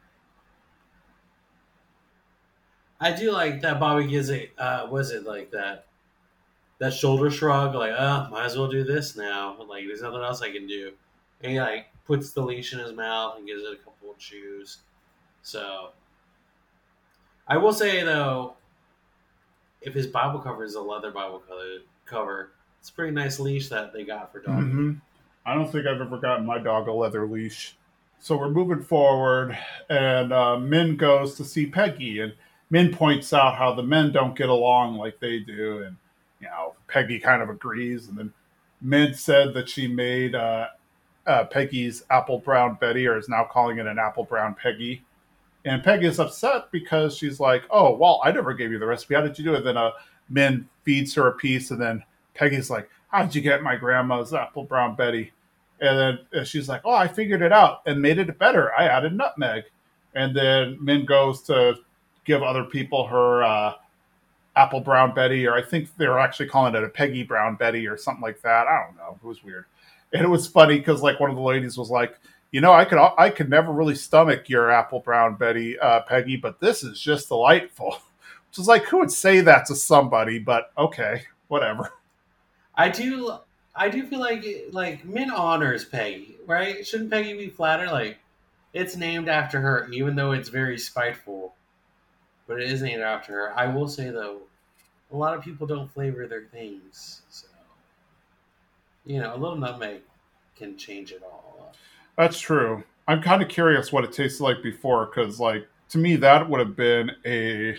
I do like that Bobby gives it, uh, was it like that? That shoulder shrug, like, oh, might as well do this now. Like, there's nothing else I can do. And he, like, puts the leash in his mouth and gives it a couple of chews. So, I will say, though, if his Bible cover is a leather Bible cover, it's a pretty nice leash that they got for Doggy. Mm-hmm. I don't think I've ever gotten my dog a leather leash. So we're moving forward, and uh, Min goes to see Peggy, and Min points out how the men don't get along like they do, and you know, Peggy kind of agrees, and then Min said that she made uh, uh, Peggy's apple brown Betty, or is now calling it an apple brown Peggy, And Peggy is upset because she's like, "Oh, well, I never gave you the recipe. How did you do it?" Then uh, Min feeds her a piece, and then Peggy's like, "How did you get my grandma's apple brown Betty?" And then uh, she's like, "Oh, I figured it out and made it better. I added nutmeg." And then Min goes to give other people her uh, apple brown Betty, or I think they're actually calling it a Peggy brown Betty or something like that. I don't know. It was weird. And it was funny because like one of the ladies was like, you know, I could I could never really stomach your apple brown Betty, uh, Peggy, but this is just delightful. Which is like, who would say that to somebody? But okay, whatever. I do. I do feel like like Min honors Peggy, right? Shouldn't Peggy be flattered? Like it's named after her, even though it's very spiteful. But it is named after her. I will say though, a lot of people don't flavor their things, so you know, a little nutmeg can change it all. That's true. I'm kind of curious what it tasted like before, because like to me that would have been a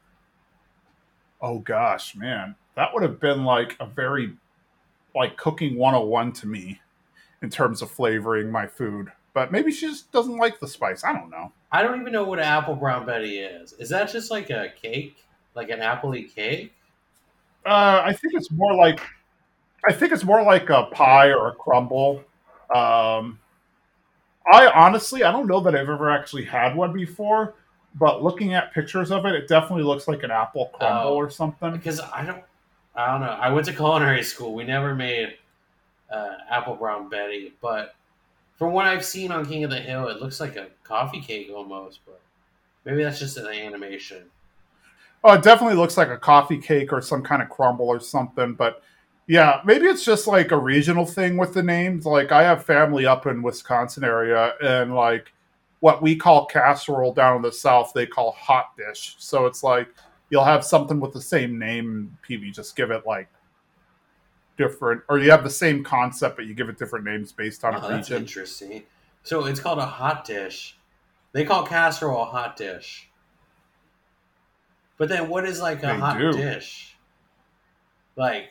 oh gosh, man, that would have been like a very like cooking one oh one to me in terms of flavoring my food. But maybe she just doesn't like the spice. I don't know. I don't even know what an apple brown Betty is. Is that just like a cake, like an appley cake? Uh, I think it's more like I think it's more like a pie or a crumble. Um, I honestly I don't know that I've ever actually had one before, but looking at pictures of it, it definitely looks like an apple crumble Oh, or something. because I don't, I don't know. I went to culinary school. We never made uh, apple brown Betty, but from what I've seen on King of the Hill, it looks like a coffee cake almost. But maybe that's just an animation. Oh, it definitely looks like a coffee cake or some kind of crumble or something. But yeah, maybe it's just like a regional thing with the names. Like I have family up in Wisconsin area, and like what we call casserole down in the south, they call hot dish. So it's like you'll have something with the same name. P V just give it like different, or you have the same concept, but you give it different names based on a Oh, that's region. interesting. So it's called a hot dish. They call casserole a hot dish. But then what is like a They hot do. dish? Like,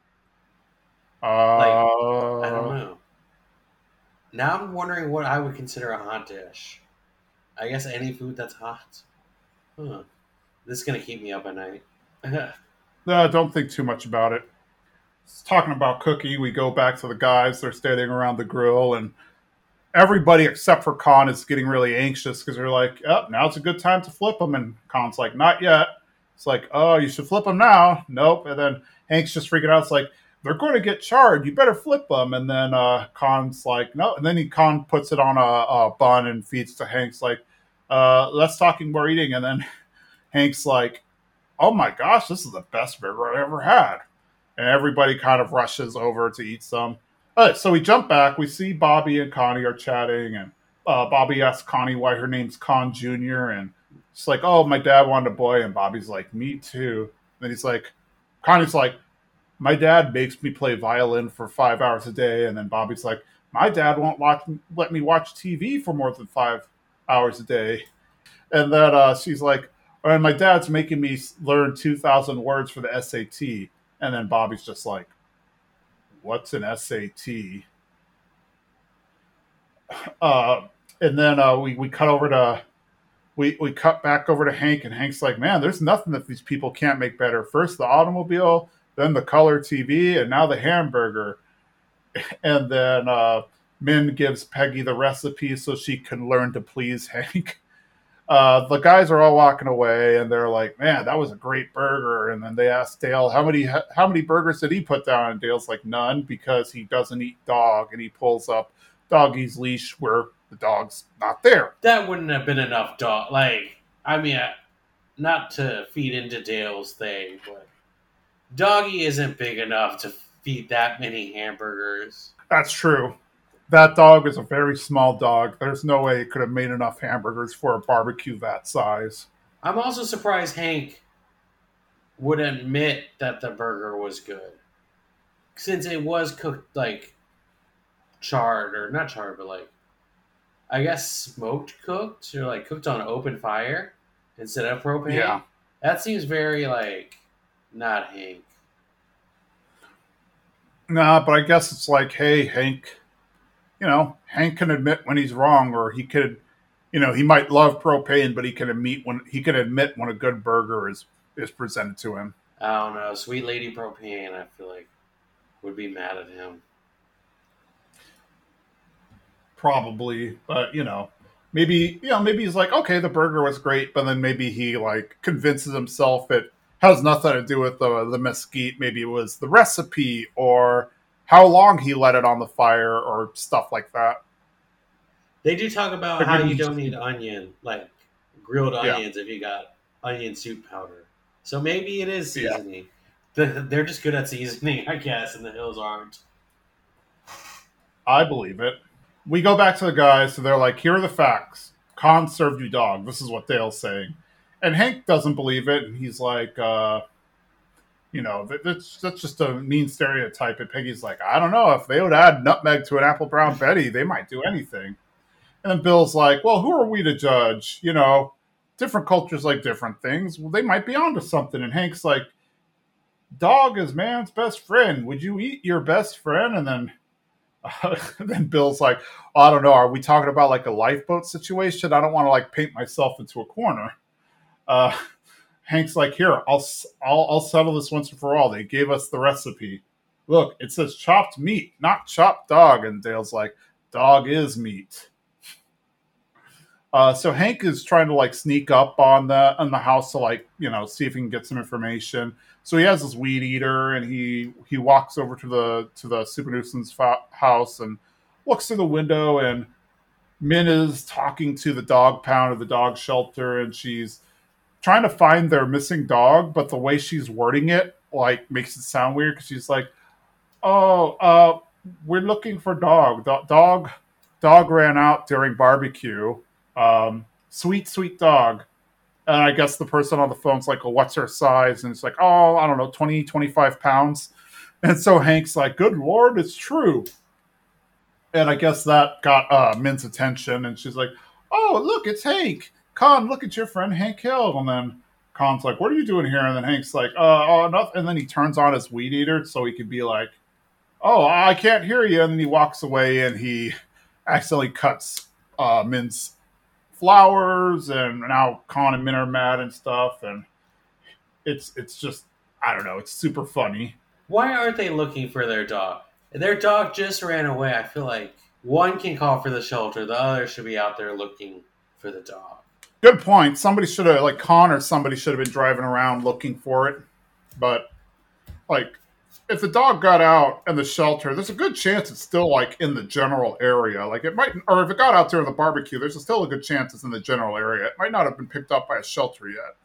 like I don't Uh, know. Now I'm wondering what I would consider a hot dish. I guess any food that's hot. Huh. This is gonna keep me up at night. no, don't think too much about it. Talking about cooking, we go back to the guys. They're standing around the grill, and everybody except for Khan is getting really anxious because they're like, "Oh, now's a good time to flip them." And Khan's like, "Not yet." It's like, "Oh, you should flip them now." Nope. And then Hank's just freaking out. It's like, "They're going to get charred. You better flip them." And then uh, Khan's like, "No." And then he Khan puts it on a, a bun and feeds to Hank's like, uh, "Less talking, more eating." And then Hank's like, "Oh my gosh, this is the best burger I ever had." And everybody kind of rushes over to eat some. All right, so we jump back. We see Bobby and Connie are chatting, and uh, Bobby asks Connie why her name's Con Junior And she's like, "Oh, my dad wanted a boy." And Bobby's like, "Me too." And then he's like, Connie's like, "My dad makes me play violin for five hours a day." And then Bobby's like, "My dad won't watch, let me watch T V for more than five hours a day." And then uh, she's like, "And my dad's making me learn two thousand words for the S A T." And then Bobby's just like, "What's an S A T?" Uh, and then uh, we, we cut over to, we, we cut back over to Hank, and Hank's like, "Man, there's nothing that these people can't make better. First the automobile, then the color T V, and now the hamburger." And then uh, Min gives Peggy the recipe so she can learn to please Hank. Uh, the guys are all walking away, and they're like, "Man, that was a great burger." And then they ask Dale, "How many how many burgers did he put down?" And Dale's like, "None, because he doesn't eat dog." And he pulls up Doggy's leash where the dog's not there. That wouldn't have been enough dog. Like, I mean, uh, not to feed into Dale's thing, but Doggy isn't big enough to feed that many hamburgers. That's true. That dog is a very small dog. There's no way it could have made enough hamburgers for a barbecue that size. I'm also surprised Hank would admit that the burger was good, since it was cooked like charred or not charred, but like I guess smoked cooked or like cooked on open fire instead of propane. Yeah. That seems very like not Hank. Nah, but I guess it's like, hey, Hank, you know, Hank can admit when he's wrong, or he could, you know, he might love propane, but he can admit when he can admit when a good burger is is presented to him. I don't know. Sweet Lady Propane, I feel like, would be mad at him. Probably, but you know, maybe you know, maybe he's like, okay, the burger was great, but then maybe he like convinces himself it has nothing to do with the the mesquite. Maybe it was the recipe or how long he let it on the fire or stuff like that. They do talk about Like how maybe you he's don't just, need onion, like grilled yeah, onions, if you got onion soup powder. So maybe it is yeah, seasoning. The- They're just good at seasoning, I guess, and the hills aren't. I believe it. We go back to the guys, so they're like, here are the facts. Khan served you dog. This is what Dale's saying. And Hank doesn't believe it, and he's like, uh, you know, that, that's that's just a mean stereotype. And Peggy's like, I don't know. If they would add nutmeg to an apple brown Betty, they might do anything. And then Bill's like, well, who are we to judge? You know, different cultures like different things. Well, they might be onto something. And Hank's like, dog is man's best friend. Would you eat your best friend? And then uh, then Bill's like, oh, I don't know. Are we talking about like a lifeboat situation? I don't want to like paint myself into a corner. Uh, Hank's like, here, I'll, I'll I'll settle this once and for all. They gave us the recipe. Look, it says chopped meat, not chopped dog. And Dale's like, dog is meat. Uh, so Hank is trying to like sneak up on the on the house to like you know see if he can get some information. So he has this weed eater, and he he walks over to the to the Super Nuisance fa- house and looks through the window, and Min is talking to the dog pound of the dog shelter, and she's trying to find their missing dog, but the way she's wording it like makes it sound weird because she's like, "Oh, uh, we're looking for dog. Do- dog, dog ran out during barbecue. Um, sweet, sweet dog." And I guess the person on the phone's like, well, what's her size? And it's like, oh, I don't know, twenty, twenty-five pounds. And so Hank's like, good Lord, it's true. And I guess that got uh, Min's attention. And she's like, oh, look, it's Hank. Con, look at your friend Hank Hill. And then Con's like, what are you doing here? And then Hank's like, uh, oh, nothing. And then he turns on his weed eater so he could be like, oh, I can't hear you. And then he walks away and he accidentally cuts uh, Min's flowers, and now Con and Min are mad and stuff, and it's it's just I don't know, it's super funny. Why aren't they looking for their dog? Their dog just ran away. I feel like one can call for the shelter, the other should be out there looking for the dog. Good point. Somebody should have like Con or somebody should have been driving around looking for it, but like if the dog got out in the shelter, there's a good chance it's still like in the general area. Like it might, or if it got out during the barbecue, there's still a good chance it's in the general area. It might not have been picked up by a shelter yet.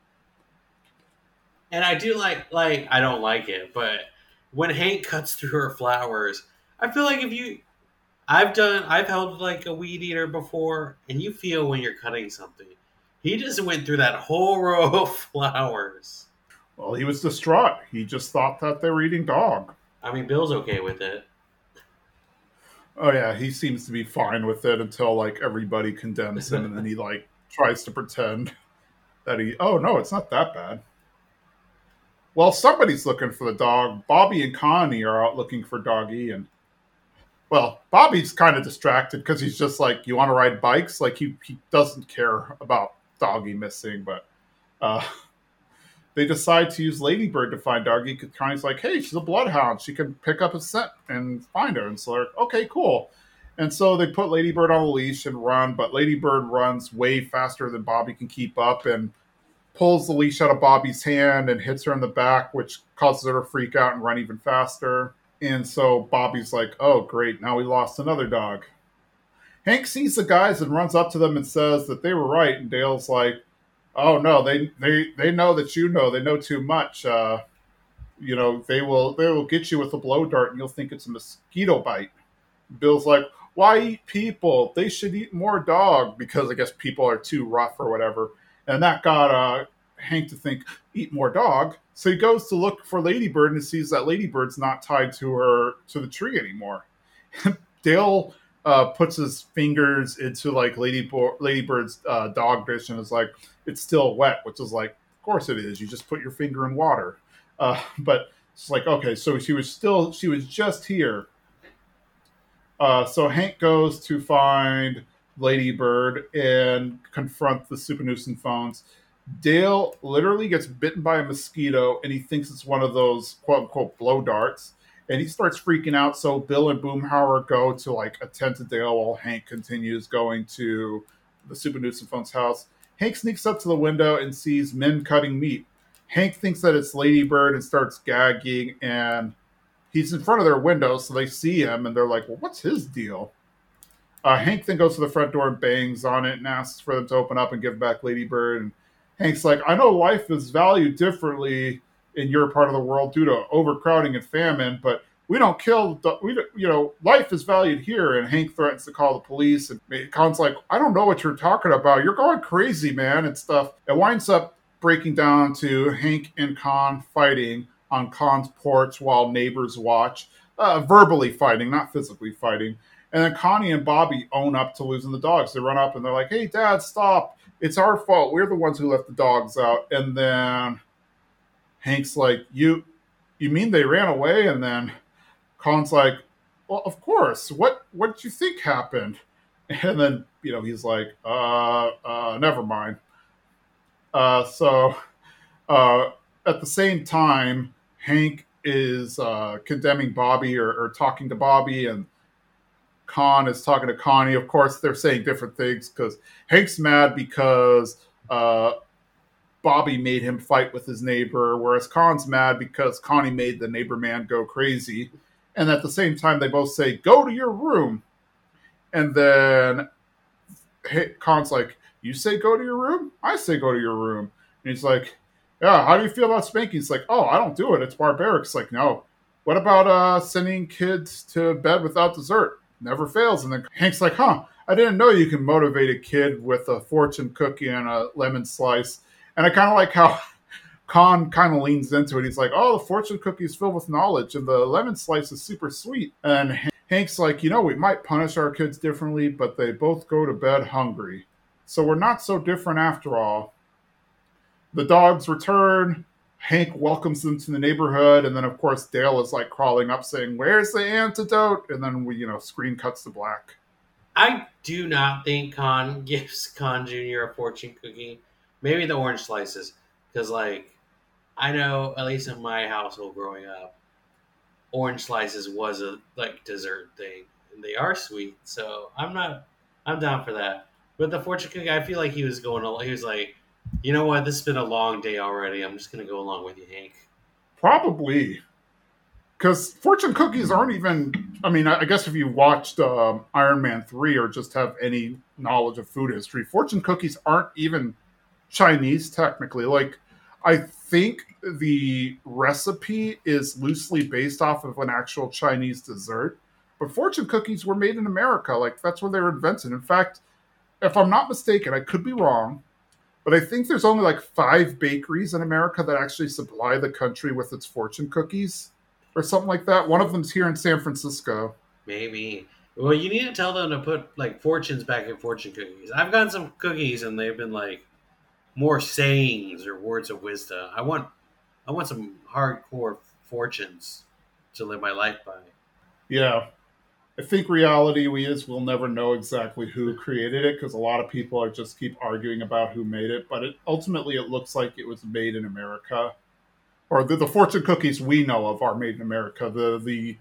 And I do like, like, I don't like it, but when Hank cuts through her flowers, I feel like if you, I've done, I've held like a weed eater before, and you feel when you're cutting something. He just went through that whole row of flowers. Well, he was distraught. He just thought that they were eating dog. I mean, Bill's okay with it. Oh yeah, he seems to be fine with it until like everybody condemns him, and then he like tries to pretend that he. Oh no, it's not that bad. Well, somebody's looking for the dog. Bobby and Connie are out looking for Doggy, and well, Bobby's kind of distracted because he's just like, "You want to ride bikes?" Like he he doesn't care about Doggy missing, but. Uh, They decide to use Ladybird to find Doggy because Connie's like, hey, she's a bloodhound. She can pick up a scent and find her. And so they're like, okay, cool. And so they put Ladybird on a leash and run, but Ladybird runs way faster than Bobby can keep up and pulls the leash out of Bobby's hand and hits her in the back, which causes her to freak out and run even faster. And so Bobby's like, oh, great, now we lost another dog. Hank sees the guys and runs up to them and says that they were right. And Dale's like, oh no, they they they know that you know they know too much. Uh, you know they will they will get you with a blow dart, and you'll think it's a mosquito bite. Bill's like, why eat people? They should eat more dog because I guess people are too rough or whatever. And that got uh, Hank to think eat more dog. So he goes to look for Ladybird and sees that Ladybird's not tied to her to the tree anymore. Dale uh, puts his fingers into like Ladybird, Ladybird's uh, dog dish and is like, it's still wet, which is like, of course it is. You just put your finger in water. Uh, but it's like, okay, so she was still, she was just here. Uh, so Hank goes to find Lady Bird and confront the Supernuisance phones. Dale literally gets bitten by a mosquito and he thinks it's one of those quote unquote blow darts. And he starts freaking out. So Bill and Boomhauer go to like attend to Dale while Hank continues going to the Supernuisance phone's house. Hank sneaks up to the window and sees men cutting meat. Hank thinks that it's Lady Bird and starts gagging, and he's in front of their window, so they see him and they're like, well, what's his deal? Uh, Hank then goes to the front door and bangs on it and asks for them to open up and give back Lady Bird. And Hank's like, I know life is valued differently in your part of the world due to overcrowding and famine, but we don't kill, the, we you know, life is valued here. And Hank threatens to call the police. And Con's like, I don't know what you're talking about. You're going crazy, man, and stuff. It winds up breaking down to Hank and Con fighting on Con's porch while neighbors watch, uh, verbally fighting, not physically fighting. And then Connie and Bobby own up to losing the dogs. They run up and they're like, hey, Dad, stop. It's our fault. We're the ones who left the dogs out. And then Hank's like, you you mean they ran away? And then Con's like, well, of course. What what did you think happened? And then, you know, he's like, uh, uh, never mind. Uh, so uh, at the same time, Hank is uh, condemning Bobby or, or talking to Bobby, and Con is talking to Connie. Of course, they're saying different things because Hank's mad because uh, Bobby made him fight with his neighbor, whereas Con's mad because Connie made the neighbor man go crazy. And at the same time, they both say, go to your room. And then Con's like, you say go to your room? I say go to your room. And he's like, yeah, how do you feel about spanking? He's like, oh, I don't do it. It's barbaric. It's like, no. What about uh, sending kids to bed without dessert? Never fails. And then Hank's like, huh, I didn't know you can motivate a kid with a fortune cookie and a lemon slice. And I kind of like how Con kind of leans into it. He's like, oh, the fortune cookie is filled with knowledge and the lemon slice is super sweet. And Hank's like, you know, we might punish our kids differently, but they both go to bed hungry. So we're not so different after all. The dogs return. Hank welcomes them to the neighborhood. And then, of course, Dale is like crawling up saying, where's the antidote? And then we, you know, screen cuts to black. I do not think Con gives Con Junior a fortune cookie. Maybe the orange slices. Because, like, I know, at least in my household growing up, orange slices was a, like, dessert thing. And they are sweet. So I'm not, I'm down for that. But the fortune cookie, I feel like he was going, he was like, you know what? This has been a long day already. I'm just going to go along with you, Hank. Probably. Because fortune cookies aren't even... I mean, I guess if you watched um, Iron Man three or just have any knowledge of food history, fortune cookies aren't even Chinese, technically. Like, I think the recipe is loosely based off of an actual Chinese dessert. But fortune cookies were made in America. Like, that's where they were invented. In fact, if I'm not mistaken, I could be wrong, but I think there's only like five bakeries in America that actually supply the country with its fortune cookies or something like that. One of them's here in San Francisco. Maybe. Well, you need to tell them to put like fortunes back in fortune cookies. I've gotten some cookies and they've been like more sayings or words of wisdom. I want, I want some hardcore fortunes to live my life by. Yeah. I think reality we is we'll never know exactly who created it because a lot of people are just keep arguing about who made it. But it, ultimately, it looks like it was made in America, or the, the fortune cookies we know of are made in America. The the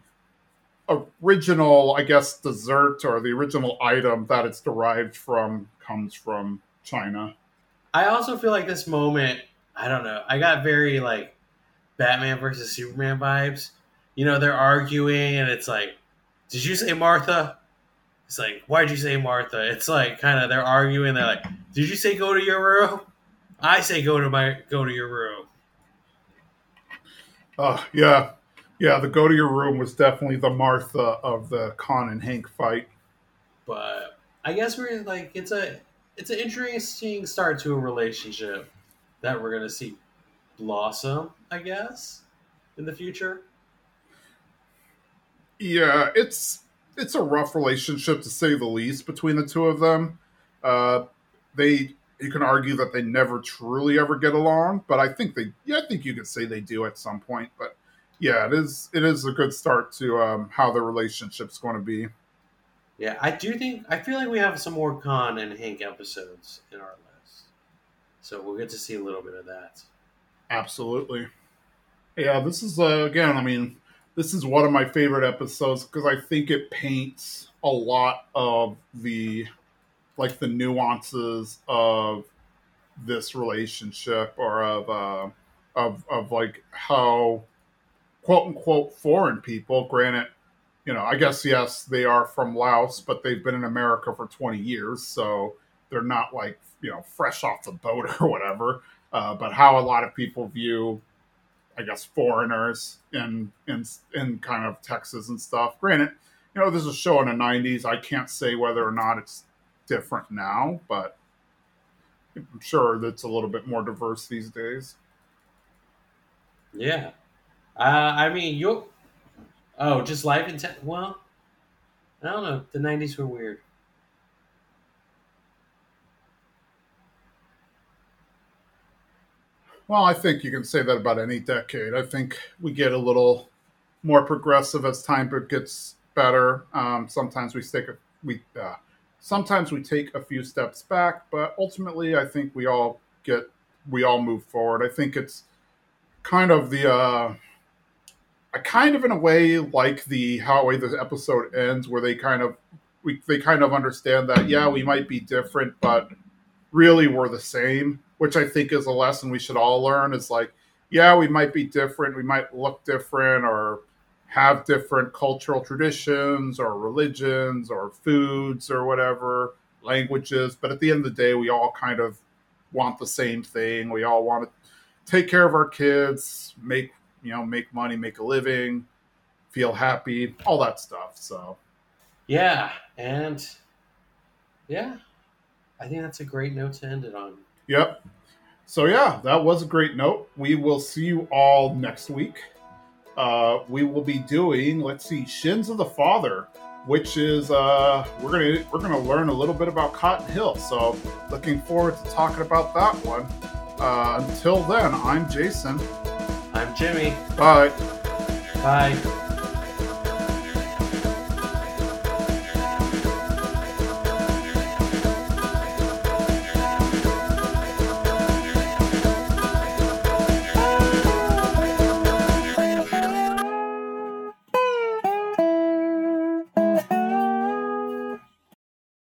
original, I guess, dessert or the original item that it's derived from comes from China. I also feel like this moment, I don't know, I got very like Batman versus Superman vibes. You know, they're arguing and it's like, did you say Martha? It's like, why'd you say Martha? It's like kind of they're arguing. They're like, did you say go to your room? I say go to my go to your room. Uh, yeah, yeah. The go to your room was definitely the Martha of the Con and Hank fight. But I guess we're like it's a it's an interesting start to a relationship that we're gonna see blossom. I guess in the future. Yeah, it's it's a rough relationship to say the least between the two of them. Uh, they you can argue that they never truly ever get along, but I think they yeah, I think you could say they do at some point. But yeah, it is it is a good start to um, how the relationship's going to be. Yeah, I do think I feel like we have some more Khan and Hank episodes in our list, so we'll get to see a little bit of that. Absolutely. Yeah, this is uh, again. I mean, this is one of my favorite episodes because I think it paints a lot of the like the nuances of this relationship or of uh, of of like how quote unquote foreign people. Granted, you know, I guess yes, they are from Laos, but they've been in America for twenty years, so they're not like you know fresh off the boat or whatever. Uh, but how a lot of people view I guess foreigners in in in kind of Texas and stuff. Granted, you know, this is a show in the nineties. I can't say whether or not it's different now, but I'm sure that's a little bit more diverse these days. Yeah, uh, I mean, you. Oh, just life in te- well, I don't know. The nineties were weird. Well, I think you can say that about any decade. I think we get a little more progressive as time gets better. Um, sometimes we take a we uh, sometimes we take a few steps back, but ultimately, I think we all get we all move forward. I think it's kind of the uh, I kind of in a way like the how way the episode ends, where they kind of we they kind of understand that yeah we might be different, but really we're the same, which I think is a lesson we should all learn. Is like yeah we might be different, we might look different, or have different cultural traditions or religions or foods or whatever languages, but at the end of the day, we all kind of want the same thing. We all want to take care of our kids, make you know make money, make a living, feel happy, all that stuff. So Yeah, and yeah, I think that's a great note to end it on. yep. So yeah, that was a great note. We will see you all next week. Uh, we will be doing, let's see, Shins of the Father, which is uh, we're gonna we're gonna learn a little bit about Cotton Hill. So looking forward to talking about that one. Uh, until then, I'm Jason. I'm Jimmy. Bye. Bye.